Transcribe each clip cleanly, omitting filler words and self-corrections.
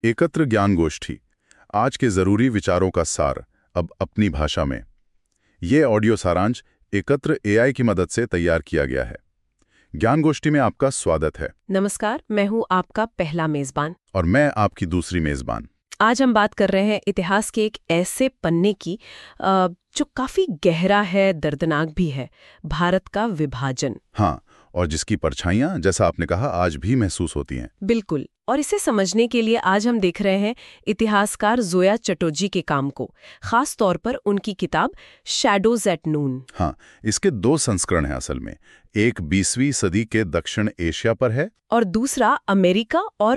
एकत्र ज्ञान गोष्ठी, आज के जरूरी विचारों का सार, अब अपनी भाषा में। ये ऑडियो सारांश एकत्र एआई की मदद से तैयार किया गया है। ज्ञान गोष्ठी में आपका स्वागत है। नमस्कार, मैं हूँ आपका पहला मेजबान और मैं आपकी दूसरी मेजबान। आज हम बात कर रहे हैं इतिहास के एक ऐसे पन्ने की जो काफी गहरा है, दर्दनाक भी है, भारत का विभाजन। हाँ, और जिसकी परछाइयां, जैसा आपने कहा, आज भी महसूस होती हैं। बिल्कुल। और इसे समझने के लिए आज हम देख रहे हैं इतिहासकार जोया चटर्जी के काम को, खास तौर पर उनकी किताब शैडोज एट नून। हाँ, इसके दो संस्करण हैं असल में। एक 20वीं सदी के दक्षिण एशिया पर है और दूसरा अमेरिका और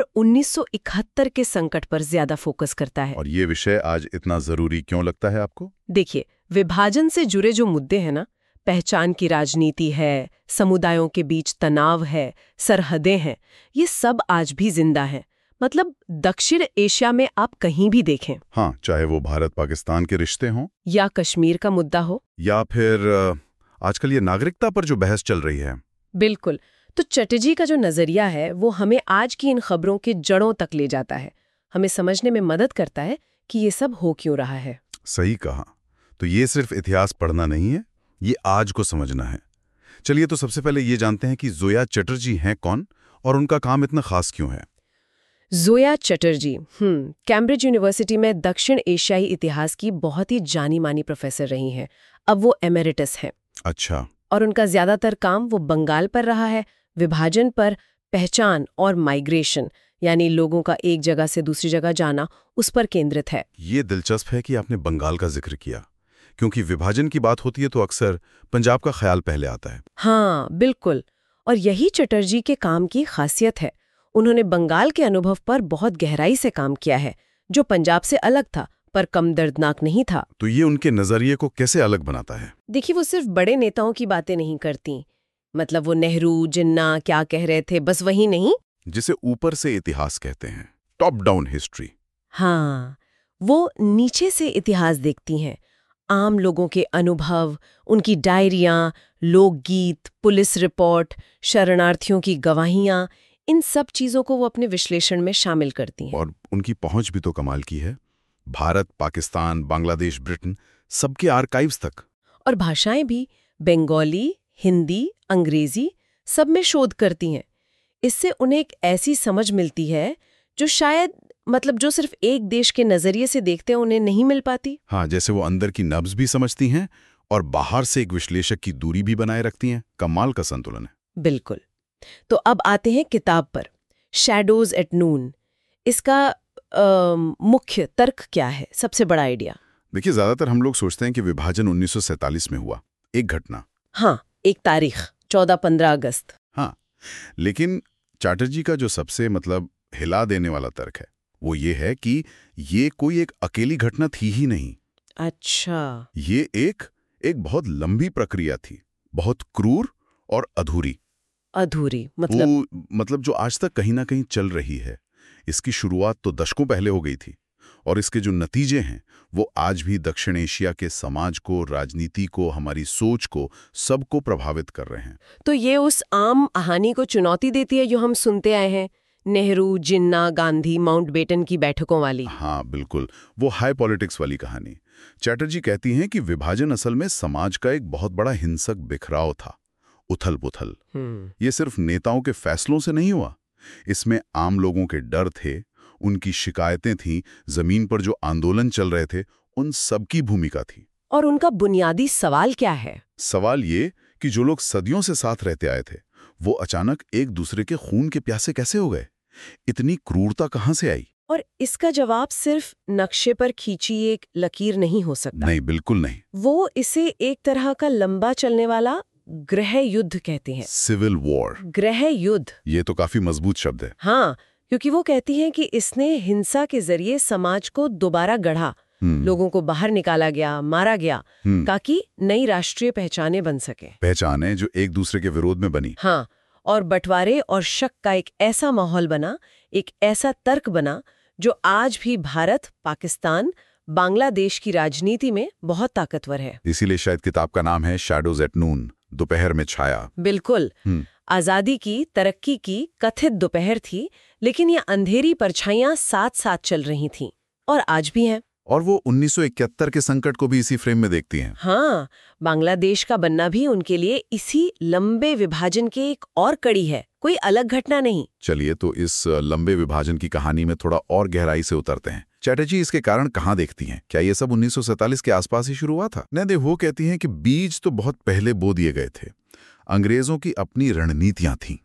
1971 के संकट पर ज्यादा फोकस करता है। और ये विषय आज इतना जरूरी क्यों लगता है आपको? देखिए, विभाजन से जुड़े जो मुद्दे हैं ना, पहचान की राजनीति है, समुदायों के बीच तनाव है, सरहदें हैं, ये सब आज भी जिंदा हैं। मतलब दक्षिण एशिया में आप कहीं भी देखें। हाँ, चाहे वो भारत पाकिस्तान के रिश्ते हों या कश्मीर का मुद्दा हो, या फिर आजकल ये नागरिकता पर जो बहस चल रही है। बिल्कुल। तो चटर्जी का जो नजरिया है वो हमें आज की इन खबरों के जड़ों तक ले जाता है, हमें समझने में मदद करता है कि ये सब हो क्यों रहा है। सही कहा। तो ये सिर्फ इतिहास पढ़ना नहीं है, ये आज को समझना है। चलिए, तो सबसे पहले ये जानते हैं कि जोया चटर्जी हैं कौन और उनका काम इतना खास क्यों है। जोया चटर्जी कैम्ब्रिज यूनिवर्सिटी में दक्षिण एशियाई इतिहास की बहुत ही जानी मानी प्रोफेसर रही हैं। अब वो एमेरिटस हैं। अच्छा। और उनका ज्यादातर काम वो बंगाल पर रहा है, विभाजन पर, पहचान और माइग्रेशन, यानी लोगों का एक जगह से दूसरी जगह जाना, उस पर केंद्रित है। ये दिलचस्प है कि आपने बंगाल का जिक्र किया, क्योंकि विभाजन की बात होती है तो अक्सर पंजाब का ख्याल पहले आता है। हाँ, बिल्कुल। और यही चटर्जी के काम की खासियत है। उन्होंने बंगाल के अनुभव पर बहुत गहराई से काम किया है, जो पंजाब से अलग था पर कम दर्दनाक नहीं था। तो ये उनके नजरिए को कैसे अलग बनाता है? देखिए, वो सिर्फ बड़े नेताओं की बातें नहीं करती। मतलब वो नेहरू, जिन्ना क्या कह रहे थे, बस वही नहीं, जिसे ऊपर से इतिहास कहते हैं, टॉप डाउन हिस्ट्री। हाँ, वो नीचे से इतिहास देखती हैं। आम लोगों के अनुभव, उनकी डायरियां, लोकगीत, पुलिस रिपोर्ट, शरणार्थियों की गवाहियां, इन सब चीजों को वो अपने विश्लेषण में शामिल करती हैं। और उनकी पहुंच भी तो कमाल की है। भारत, पाकिस्तान, बांग्लादेश, ब्रिटेन, सबके आर्काइव्स तक। और भाषाएं भी, बंगाली, हिंदी, अंग्रेजी, सब में शोध करती हैं। इससे उन्हें एक ऐसी समझ मिलती है जो शायद जो सिर्फ एक देश के नजरिए से देखते हैं उन्हें नहीं मिल पाती। हाँ, जैसे वो अंदर की नब्ज भी समझती हैं और बाहर से एक विश्लेषक की दूरी भी बनाए रखती हैं। कमाल का संतुलन है। बिल्कुल। तो अब आते हैं किताब पर, शैडोज एट नून। इसका मुख्य तर्क क्या है, सबसे बड़ा आइडिया? देखिए, ज्यादातर हम लोग सोचते हैं कि विभाजन 1947 में हुआ, एक घटना। हाँ, एक तारीख, 14-15 अगस्त। हाँ, लेकिन चैटर्जी का जो सबसे हिला देने वाला तर्क है वो ये है कि ये कोई एक अकेली घटना थी ही नहीं। अच्छा। ये एक बहुत लंबी प्रक्रिया थी, बहुत क्रूर और अधूरी। मतलब जो आज तक कहीं ना कहीं चल रही है। इसकी शुरुआत तो दशकों पहले हो गई थी और इसके जो नतीजे हैं वो आज भी दक्षिण एशिया के समाज को, राजनीति को, हमारी सोच को, सबको प्रभावित कर रहे हैं। तो ये उस आम कहानी को चुनौती देती है जो हम सुनते आए हैं, नेहरू, जिन्ना, गांधी, माउंटबेटन की बैठकों वाली। हाँ, बिल्कुल, वो हाई पॉलिटिक्स वाली कहानी। चैटर्जी कहती हैं कि विभाजन असल में समाज का एक बहुत बड़ा हिंसक बिखराव था, उथल-पुथल। ये सिर्फ नेताओं के फैसलों से नहीं हुआ, इसमें आम लोगों के डर थे, उनकी शिकायतें थीं, जमीन पर जो आंदोलन चल रहे थे, उन सब की भूमिका थी। और उनका बुनियादी सवाल क्या है? सवाल ये कि जो लोग सदियों से साथ रहते आए थे, वो अचानक एक दूसरे के खून के प्यासे कैसे हो गए? इतनी क्रूरता कहां से आई? और इसका जवाब सिर्फ नक्शे पर खींची एक लकीर नहीं हो सकता। नहीं, बिल्कुल नहीं। वो इसे एक तरह का लंबा चलने वाला गृह युद्ध कहते हैं। Civil war. गृह युद्ध, ये तो काफी मजबूत शब्द है। हाँ, क्योंकि वो कहती हैं कि इसने हिंसा के जरिए समाज को दोबारा गढ़ा, लोगों को बाहर निकाला गया, मारा गया, ताकि नई राष्ट्रीय पहचानें बन सके। पहचानें जो एक दूसरे के विरोध में बनी। हाँ, और बंटवारे और शक का एक ऐसा माहौल बना, एक ऐसा तर्क बना जो आज भी भारत, पाकिस्तान, बांग्लादेश की राजनीति में बहुत ताकतवर है। इसीलिए शायद किताब का नाम है शैडोज एट नून, दोपहर में छाया। बिल्कुल। आजादी की, तरक्की की कथित दोपहर थी, लेकिन ये अंधेरी परछाइयां साथ साथ चल रही थीं और आज भी हैं। और वो 1971 के संकट को भी इसी फ्रेम में देखती हैं। हाँ, बांग्लादेश का बनना भी उनके लिए इसी लंबे विभाजन के एक और कड़ी है, कोई अलग घटना नहीं। चलिए तो इस लंबे विभाजन की कहानी में थोड़ा और गहराई से उतरते हैं। चैटर्जी इसके कारण कहाँ देखती हैं? क्या ये सब 1947 के आसपास ही शुरू हुआ था? नहीं, वो कहती हैं कि बीज तो बहुत पहले बो दिए गए थे। अंग्रेजों की अपनी रणनीतियां थीं।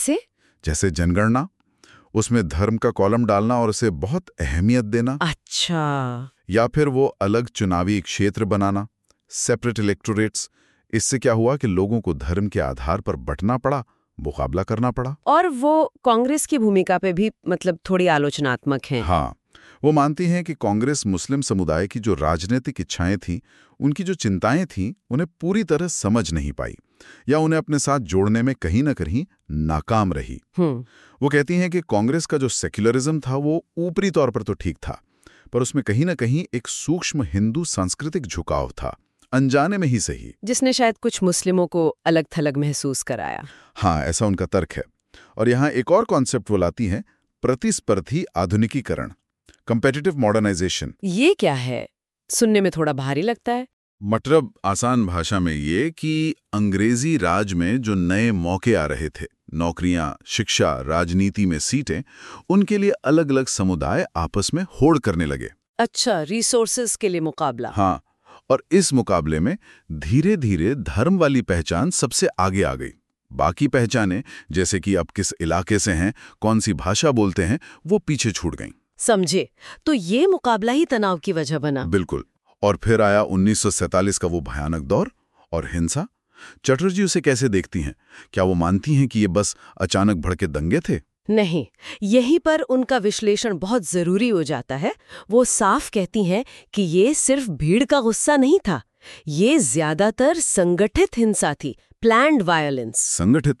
जैसे जनगणना, उसमें धर्म का कॉलम डालना और उसे बहुत अहमियत देना। अच्छा। या फिर वो अलग चुनावी क्षेत्र बनाना, सेपरेट इलेक्टोरेट्स। इससे क्या हुआ कि लोगों को धर्म के आधार पर बंटना पड़ा, मुकाबला करना पड़ा। और वो कांग्रेस की भूमिका पे भी थोड़ी आलोचनात्मक हैं। हाँ, वो मानती हैं कि कांग्रेस मुस्लिम समुदाय की जो राजनीतिक इच्छाएं थीं, उनकी जो चिंताएं थीं, उन्हें पूरी तरह समझ नहीं पाई या उन्हें अपने साथ जोड़ने में कहीं न कहीं नाकाम रही। वो कहती हैं कि कांग्रेस का जो सेक्युलरिज्म था वो ऊपरी तौर पर तो ठीक था, पर उसमें कहीं न कहीं एक सूक्ष्म हिंदू सांस्कृतिक झुकाव था, अनजाने में ही सही, जिसने शायद कुछ मुस्लिमों को अलग थलग महसूस कराया। हाँ, ऐसा उनका तर्क है। और यहाँ एक और कॉन्सेप्ट वो लाती हैं, प्रतिस्पर्धी आधुनिकीकरण, कम्पेटिटिव मॉडर्नाइजेशन। ये क्या है? सुनने में थोड़ा भारी लगता है। मतलब आसान भाषा में ये कि अंग्रेजी राज में जो नए मौके आ रहे थे, नौकरियां, शिक्षा, राजनीति में सीटें, उनके लिए अलग अलग समुदाय आपस में होड़ करने लगे। अच्छा, रिसोर्सेज के लिए मुकाबला। हाँ, और इस मुकाबले में धीरे धीरे धर्म वाली पहचान सबसे आगे आ गई। बाकी पहचानें, जैसे कि आप किस इलाके से हैं, कौन सी भाषा बोलते हैं, वो पीछे छूट गईं। समझे। तो ये मुकाबला ही तनाव की वजह बना। बिल्कुल। और फिर आया 1947 का वो भयानक दौर और हिंसा। चटर्जी उसे कैसे देखती हैं? क्या वो मानती हैं कि ये बस अचानक भड़के दंगे थे? नहीं, यहीं पर उनका विश्लेषण बहुत जरूरी हो जाता है। वो साफ कहती हैं कि ये सिर्फ भीड़ का गुस्सा नहीं था, ये ज्यादातर संगठित हिंसा थी, प्लान्ड वायलेंस। संगठित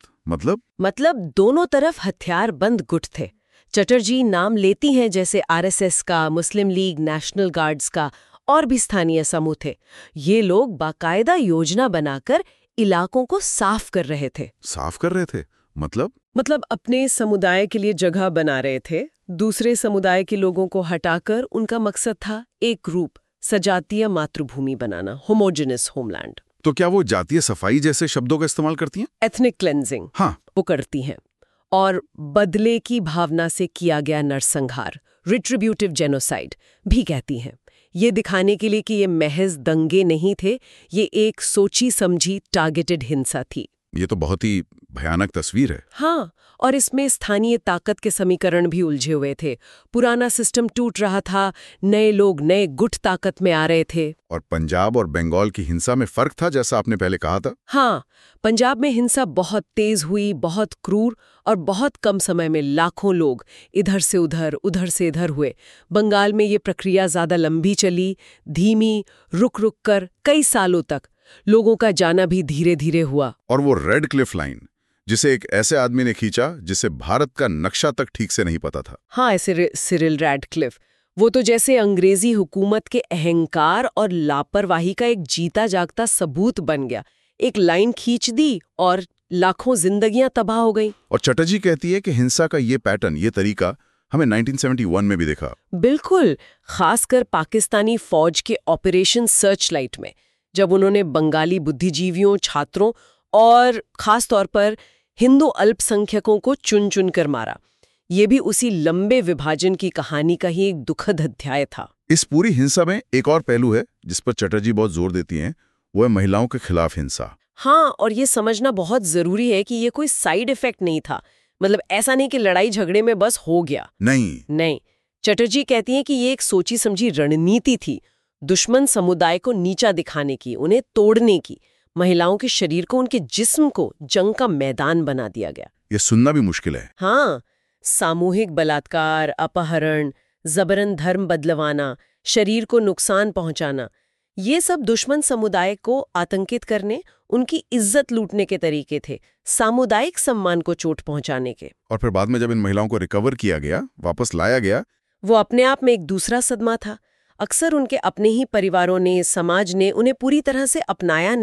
मतलब दोनों तरफ हथियारबंद गुट थे। चटर्जी नाम लेती हैं जैसे आरएसएस का, मुस्लिम लीग, नेशनल गार्ड्स का, और भी स्थानीय समूह थे। ये लोग बाकायदा योजना बनाकर इलाकों को साफ कर रहे थे। साफ कर रहे थे? मतलब अपने समुदाय के लिए जगह बना रहे थे। दूसरे समुदाय के लोगों को हटाकर उनका मकसद था एक रूप, सजातीय मातृभूमि बनाना, होमोजेनस होमलैंड। तो क्या वो जातीय सफाई जैसे शब्दों का इस्तेमाल करती हैं? एथनिक क्लेंजिंग, हाँ, वो करती हैं। और बदले की भावना से किया गया नरसंहार, रिट्रिब्यूटिव जेनोसाइड भी कहती हैं। ये दिखाने के लिए कि ये महज दंगे नहीं थे, ये एक सोची समझी टारगेटेड हिंसा थी। ये तो बहुत ही भयानक तस्वीर है। हाँ, और इसमें स्थानीय ताकत के समीकरण भी उलझे हुए थे। पुराना सिस्टम टूट रहा था, नए लोग, नए गुट ताकत में आ रहे थे। और पंजाब और बंगाल की हिंसा में फर्क था, जैसा आपने पहले कहा था। हाँ, पंजाब में हिंसा बहुत तेज हुई, बहुत क्रूर, और बहुत कम समय में लाखों लोग इधर से उधर से इधर हुए। बंगाल में ये प्रक्रिया ज्यादा लंबी चली, धीमी, रुक रुक कर कई सालों तक। लोगों का जाना भी धीरे धीरे हुआ। और वो रेड क्लिफ लाइन, जिसे एक ऐसे आदमी ने खींचा जिसे भारत का नक्शा तक ठीक से नहीं पता था। हाँ, ऐसे सिरिल रैडक्लिफ, वो तो जैसे अंग्रेजी हुकूमत के अहंकार और लापरवाही का एक जीता जागता सबूत बन गया। एक लाइन खींच दी और लाखों जिंदगियां तबाह हो गईं। और चटर्जी कहती है कि हिंसा का ये पैटर्न, ये तरीका हमें 1971 में भी देखा। बिल्कुल, खासकर पाकिस्तानी फौज के ऑपरेशन सर्चलाइट में, जब उन्होंने बंगाली बुद्धिजीवियों, छात्रों और खास तौर पर हिंदू अल्पसंख्यकों को चुन चुन कर मारा। ये भी उसी लंबे विभाजन की कहानी का ही एक दुखद अध्याय था। इस पूरी हिंसा में एक और पहलू है जिस पर चटर्जी बहुत जोर देती हैं, वो है महिलाओं के खिलाफ हिंसा। हाँ, और ये समझना बहुत जरूरी है कि ये कोई साइड इफेक्ट नहीं था। मतलब ऐसा नहीं कि लड़ाई झगड़े में बस हो गया। नहीं, चटर्जी कहती हैं कि ये एक सोची समझी रणनीति थी, दुश्मन समुदाय को नीचा दिखाने की, उन्हें तोड़ने की। महिलाओं के शरीर को, उनके जिस्म को जंग का मैदान बना दिया गया। ये सुनना भी मुश्किल है। हाँ, सामूहिक बलात्कार, अपहरण, जबरन धर्म बदलवाना, शरीर को नुकसान पहुंचाना, ये सब दुश्मन समुदाय को आतंकित करने, उनकी इज्जत लूटने के तरीके थे, सामुदायिक सम्मान को चोट पहुंचाने के। और फिर बाद में जब इन महिलाओं को रिकवर किया गया, वापस लाया गया, वो अपने आप में एक दूसरा सदमा था। अक्सर उनके अपने ही परिवारों ने, समाज ने उन्हें पूरी तरह से अपनाया नहीं,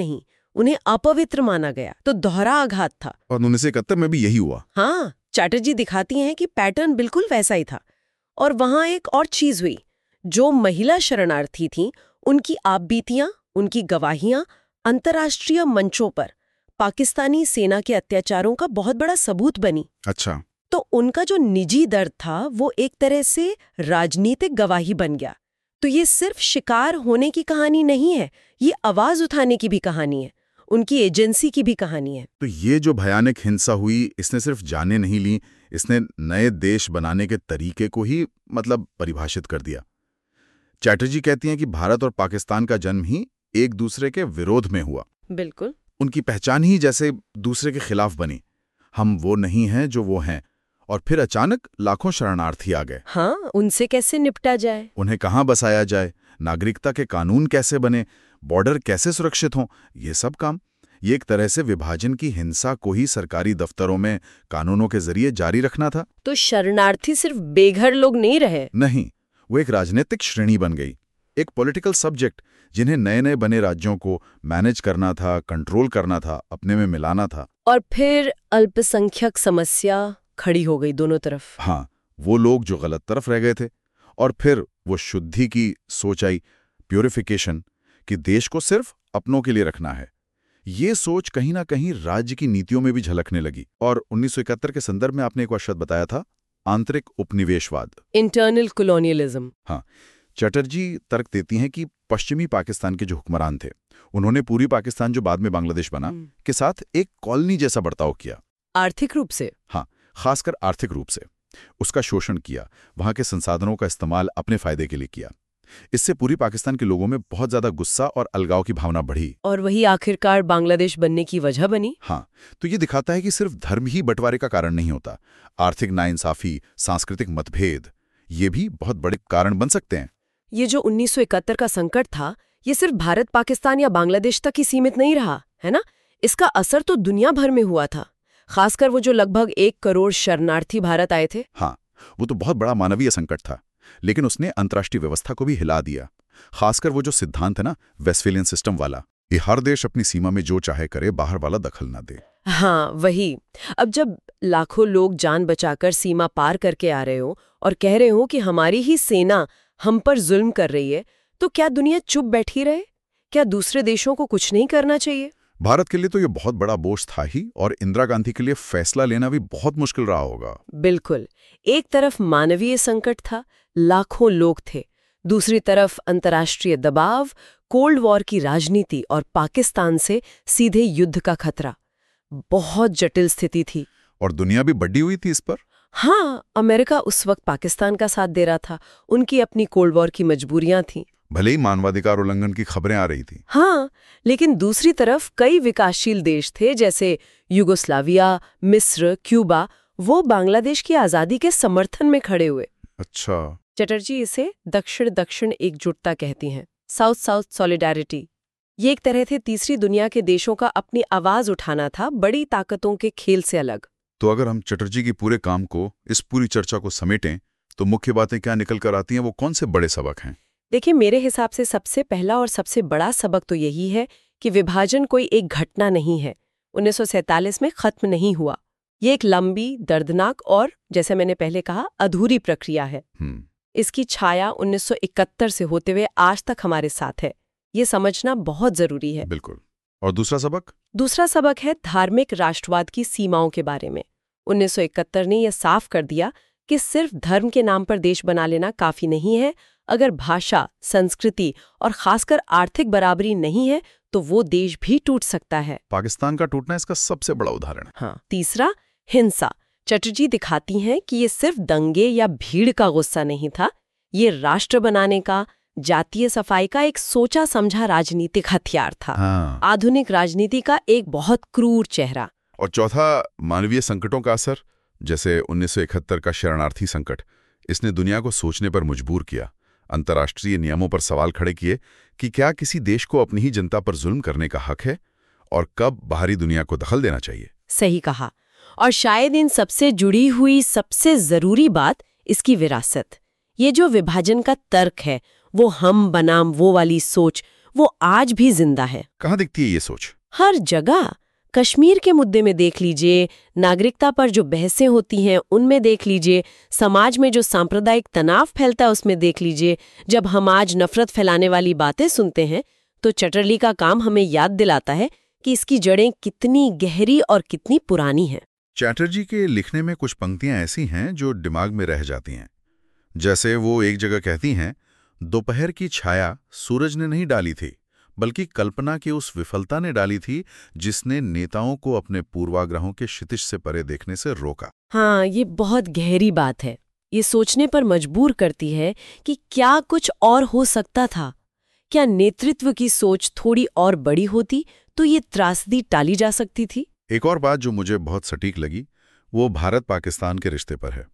उन्हें अपवित्र माना गया, तो दोहरा आघात था। और 1971 में भी यही हुआ। हाँ, चैटर्जी दिखाती हैं कि पैटर्न बिल्कुल वैसा ही था। और वहां एक और चीज हुई, जो महिला शरणार्थी थीं, उनकी आपबीतियां, उनकी गवाहियां अंतर्राष्ट्रीय मंचों पर पाकिस्तानी सेना के अत्याचारों का बहुत बड़ा सबूत बनी। अच्छा। तो उनका जो निजी दर्द था वो एक तरह से राजनीतिक गवाही बन गया। तो ये सिर्फ शिकार होने की कहानी नहीं है, ये आवाज उठाने की भी कहानी है, उनकी एजेंसी की भी कहानी है। तो ये जो भयानक हिंसा हुई, इसने सिर्फ जानें नहीं ली, इसने नए देश बनाने के तरीके को ही परिभाषित कर दिया। चैटर्जी कहती हैं कि भारत और पाकिस्तान का जन्म ही एक दूसरे के विरोध में हुआ। बिल्कुल। उनकी पहचान ही जैसे दूसरे के खिलाफ बनी। हम वो नहीं हैं जो वो हैं। और फिर अचानक लाखों शरणार्थी आ गए। हाँ, उनसे कैसे निपटा जाए, उन्हें कहाँ बसाया जाए, नागरिकता के कानून कैसे बने, बॉर्डर कैसे सुरक्षित हों, ये सब काम। ये एक तरह से विभाजन की हिंसा को ही सरकारी दफ्तरों में कानूनों के जरिए जारी रखना था। तो शरणार्थी सिर्फ बेघर लोग नहीं रहे। नहीं, वो एक राजनीतिक श्रेणी बन गई, एक पॉलिटिकल सब्जेक्ट, जिन्हें नए नए बने राज्यों को मैनेज करना था, कंट्रोल करना था, अपने में मिलाना था। और फिर अल्पसंख्यक समस्या खड़ी हो गई दोनों तरफ। हाँ, वो लोग जो गलत तरफ रह गए थे। और फिर वो शुद्धि की सोच आई, प्यूरिफिकेशन, कि देश को सिर्फ अपनों के लिए रखना है। ये सोच कहीं ना कहीं राज्य की नीतियों में भी झलकने लगी। और 1971 के संदर्भ में आपने एक बार शब्द बताया था, आंतरिक उपनिवेशवाद, इंटरनल कॉलोनियलिज्म। हाँ, चैटर्जी तर्क देती हैं कि पश्चिमी पाकिस्तान के जो हुक्मरान थे, उन्होंने पूरी पाकिस्तान, जो बाद में बांग्लादेश बना, के साथ एक कॉलोनी जैसा बर्ताव किया। आर्थिक रूप से? हाँ, खासकर आर्थिक रूप से उसका शोषण किया, वहां के संसाधनों का इस्तेमाल अपने फायदे के लिए किया। इससे पूरी पाकिस्तान के लोगों में बहुत ज्यादा गुस्सा और अलगाव की भावना बढ़ी। और वही आखिरकार बांग्लादेश बनने की वजह बनी। हाँ, तो ये दिखाता है कि सिर्फ धर्म ही बंटवारे का कारण नहीं होता। आर्थिक नाइंसाफी, सांस्कृतिक मतभेद, ये भी बहुत बड़े कारण बन सकते हैं। ये जो 1971 का संकट था, ये सिर्फ भारत, पाकिस्तान या बांग्लादेश तक ही सीमित नहीं रहा, है ना? इसका असर तो दुनिया भर में हुआ था, खासकर वो जो लगभग 1 करोड़ शरणार्थी भारत आए थे। हाँ, वो तो बहुत बड़ा मानवीय संकट था, लेकिन उसने अंतर्राष्ट्रीय व्यवस्था को भी हिला दिया। खासकर वो जो सिद्धांत है ना, वेस्टफेलियन सिस्टम वाला, ये हर देश अपनी सीमा में जो चाहे करे, बाहर वाला दखल ना दे। हाँ, वही। अब जब लाखों लोग जान बचाकर सीमा पार करके आ रहे हो और कह रहे हो कि हमारी ही सेना हम पर जुल्म कर रही है, तो क्या दुनिया चुप बैठी रहे? क्या दूसरे देशों को कुछ नहीं करना चाहिए? भारत के लिए तो ये बहुत बड़ा बोझ था ही, और इंदिरा गांधी के लिए फैसला लेना भी बहुत मुश्किल रहा होगा। बिल्कुल। एक तरफ मानवीय संकट था, लाखों लोग थे, दूसरी तरफ अंतर्राष्ट्रीय दबाव, कोल्ड वॉर की राजनीति और पाकिस्तान से सीधे युद्ध का खतरा। बहुत जटिल स्थिति थी। और दुनिया भी बड़ी हुई थी इस पर। हाँ, अमेरिका उस वक्त पाकिस्तान का साथ दे रहा था, उनकी अपनी कोल्ड वॉर की मजबूरियां थीं। भले ही मानवाधिकार उल्लंघन की खबरें आ रही थी। हाँ, लेकिन दूसरी तरफ कई विकासशील देश थे, जैसे युगोस्लाविया, मिस्र, क्यूबा, वो बांग्लादेश की आजादी के समर्थन में खड़े हुए। अच्छा। चटर्जी इसे दक्षिण दक्षिण एकजुटता कहती हैं, साउथ साउथ सॉलिडारिटी। ये एक तरह से तीसरी दुनिया के देशों का अपनी आवाज उठाना था, बड़ी ताकतों के खेल से अलग। तो अगर हम चटर्जी की पूरे काम को, इस पूरी चर्चा को समेटें, तो मुख्य बातें क्या निकल कर आती हैं? वो कौन से बड़े सबक हैं? देखिए, मेरे हिसाब से सबसे पहला और सबसे बड़ा सबक तो यही है कि विभाजन कोई एक घटना नहीं है, 1947 में खत्म नहीं हुआ। ये एक लंबी, दर्दनाक और, जैसे मैंने पहले कहा, अधूरी प्रक्रिया है। इसकी छाया 1971 से होते हुए आज तक हमारे साथ है। ये समझना बहुत जरूरी है। बिल्कुल। और दूसरा सबक? दूसरा सबक है धार्मिक राष्ट्रवाद की सीमाओं के बारे में। 1971 ने यह साफ कर दिया कि सिर्फ धर्म के नाम पर देश बना लेना काफी नहीं है। अगर भाषा, संस्कृति और खासकर आर्थिक बराबरी नहीं है, तो वो देश भी टूट सकता है। पाकिस्तान का टूटना इसका सबसे बड़ा उदाहरण है। हाँ। तीसरा, हिंसा। चटर्जी दिखाती हैं कि ये सिर्फ दंगे या भीड़ का गुस्सा नहीं था, ये राष्ट्र बनाने का, जातीय सफाई का एक सोचा समझा राजनीतिक हथियार था। हाँ। आधुनिक राजनीति का एक बहुत क्रूर चेहरा। और चौथा, मानवीय संकटों का असर, जैसे 1971 का शरणार्थी संकट। इसने दुनिया को सोचने पर मजबूर किया, अंतर्राष्ट्रीय नियमों पर सवाल खड़े किए कि क्या किसी देश को अपनी ही जनता पर जुल्म करने का हक है और कब बाहरी दुनिया को दखल देना चाहिए। सही कहा। और शायद इन सबसे जुड़ी हुई सबसे जरूरी बात इसकी विरासत। ये जो विभाजन का तर्क है, वो हम बनाम वो वाली सोच, वो आज भी जिंदा है। कहाँ दिखती है ये सोच? हर जगह। कश्मीर के मुद्दे में देख लीजिए, नागरिकता पर जो बहसें होती हैं उनमें देख लीजिए, समाज में जो सांप्रदायिक तनाव फैलता है उसमें देख लीजिए। जब हम आज नफरत फैलाने वाली बातें सुनते हैं तो चटर्जी का काम हमें याद दिलाता है कि इसकी जड़ें कितनी गहरी और कितनी पुरानी हैं। चैटर्जी के लिखने में कुछ पंक्तियां ऐसी हैं जो दिमाग में रह जाती हैं। जैसे वो एक जगह कहती हैं, दोपहर की छाया सूरज ने नहीं डाली थी, बल्कि कल्पना की उस विफलता ने डाली थी जिसने नेताओं को अपने पूर्वाग्रहों के क्षितिज से परे देखने से रोका। हाँ, ये बहुत गहरी बात है। ये सोचने पर मजबूर करती है कि क्या कुछ और हो सकता था। क्या नेतृत्व की सोच थोड़ी और बड़ी होती तो ये त्रासदी टाली जा सकती थी। एक और बात जो मुझे बहुत सटीक लगी वो भारत-पाकिस्तान के रिश्ते पर है।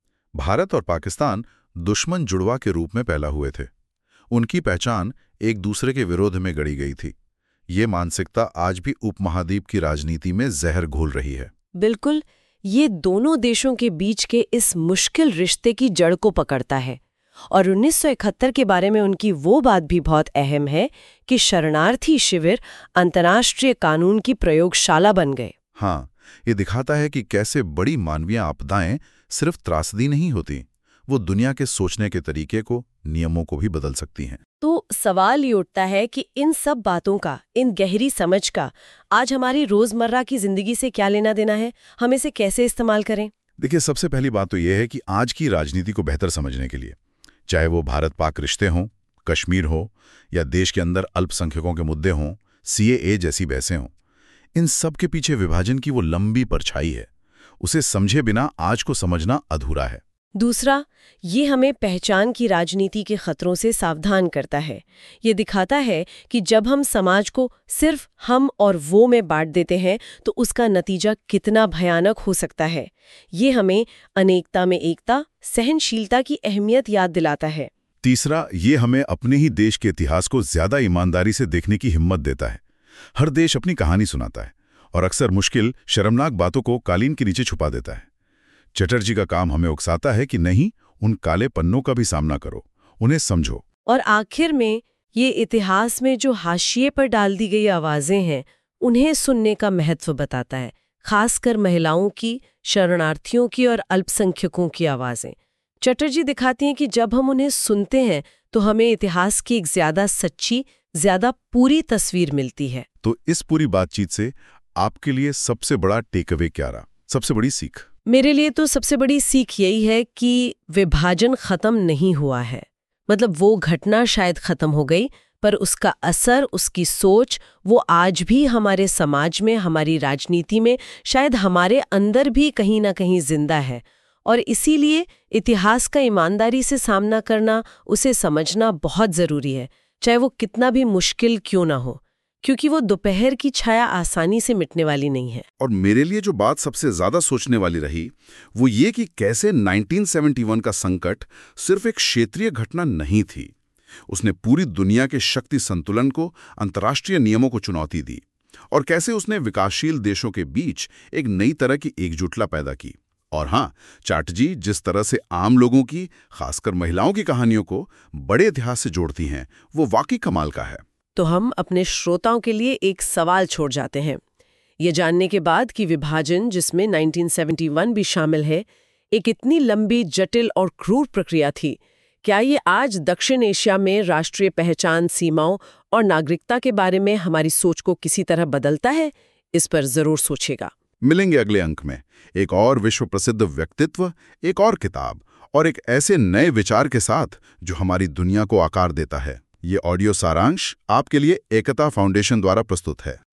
भारत और पाकिस्तान दुश्मन जुड़वा के रूप में पैदा हुए थे। उनकी पहचान एक दूसरे के विरोध में गढ़ी गई थी। ये मानसिकता आज भी उपमहाद्वीप की राजनीति में जहर घोल रही है। बिल्कुल, ये दोनों देशों के बीच के इस मुश्किल रिश्ते की जड़ को पकड़ता है। और 1971 के बारे में उनकी वो बात भी बहुत अहम है कि शरणार्थी शिविर अंतर्राष्ट्रीय कानून की प्रयोगशाला बन गए। हाँ, ये दिखाता है कि कैसे बड़ी मानवीय आपदाएं सिर्फ त्रासदी नहीं होती, वो दुनिया के सोचने के तरीके को, नियमों को भी बदल सकती हैं। तो सवाल ये उठता है कि इन सब बातों का, इन गहरी समझ का आज हमारी रोजमर्रा की जिंदगी से क्या लेना देना है, हम इसे कैसे इस्तेमाल करें? देखिए, सबसे पहली बात तो यह है कि आज की राजनीति को बेहतर समझने के लिए, चाहे वो भारत-पाक रिश्ते हों, कश्मीर हो या देश के अंदर अल्पसंख्यकों के मुद्दे हों, CAA जैसी बहसें हों, इन सब के पीछे विभाजन की वो लंबी परछाई है। उसे समझे बिना आज को समझना अधूरा है। दूसरा, ये हमें पहचान की राजनीति के खतरों से सावधान करता है। ये दिखाता है कि जब हम समाज को सिर्फ हम और वो में बांट देते हैं तो उसका नतीजा कितना भयानक हो सकता है। ये हमें अनेकता में एकता, सहनशीलता की अहमियत याद दिलाता है। तीसरा, ये हमें अपने ही देश के इतिहास को ज्यादा ईमानदारी से देखने की हिम्मत देता है। हर देश अपनी कहानी सुनाता है और अक्सर मुश्किल, शर्मनाक बातों को कालीन के नीचे छुपा देता है। चटर्जी का काम हमें उकसाता है कि नहीं, उन काले पन्नों का भी सामना करो, उन्हें समझो। और आखिर में ये इतिहास में जो हाशिए पर डाल दी गई आवाजें हैं उन्हें सुनने का महत्व बताता है, खासकर महिलाओं की, शरणार्थियों की और अल्पसंख्यकों की आवाजें। चटर्जी दिखाती हैं कि जब हम उन्हें सुनते हैं तो हमें इतिहास की एक ज्यादा सच्ची, ज्यादा पूरी तस्वीर मिलती है। तो इस पूरी बातचीत से आपके लिए सबसे बड़ा टेकअवे क्या रहा, सबसे बड़ी सीख? मेरे लिए तो सबसे बड़ी सीख यही है कि विभाजन खत्म नहीं हुआ है। मतलब वो घटना शायद खत्म हो गई, पर उसका असर, उसकी सोच, वो आज भी हमारे समाज में, हमारी राजनीति में, शायद हमारे अंदर भी कहीं ना कहीं जिंदा है। और इसीलिए इतिहास का ईमानदारी से सामना करना, उसे समझना बहुत जरूरी है, चाहे वो कितना भी मुश्किल क्यों ना हो, क्योंकि वो दोपहर की छाया आसानी से मिटने वाली नहीं है। और मेरे लिए जो बात सबसे ज्यादा सोचने वाली रही वो ये कि कैसे 1971 का संकट सिर्फ एक क्षेत्रीय घटना नहीं थी। उसने पूरी दुनिया के शक्ति संतुलन को, अंतर्राष्ट्रीय नियमों को चुनौती दी, और कैसे उसने विकासशील देशों के बीच एक नई तरह की एकजुटता पैदा की। और हाँ, चटर्जी जिस तरह से आम लोगों की, खासकर महिलाओं की कहानियों को बड़े इतिहास से जोड़ती हैं, वो वाकई कमाल का है। तो हम अपने श्रोताओं के लिए एक सवाल छोड़ जाते हैं। ये जानने के बाद कि विभाजन, जिसमें 1971 भी शामिल है, एक इतनी लंबी, जटिल और क्रूर प्रक्रिया थी, क्या ये आज दक्षिण एशिया में राष्ट्रीय पहचान, सीमाओं और नागरिकता के बारे में हमारी सोच को किसी तरह बदलता है? इस पर जरूर सोचेगा। मिलेंगे अगले अंक में एक और विश्व प्रसिद्ध व्यक्तित्व, एक और किताब और एक ऐसे नए विचार के साथ जो हमारी दुनिया को आकार देता है। ये ऑडियो सारांश आपके लिए एकता फाउंडेशन द्वारा प्रस्तुत है।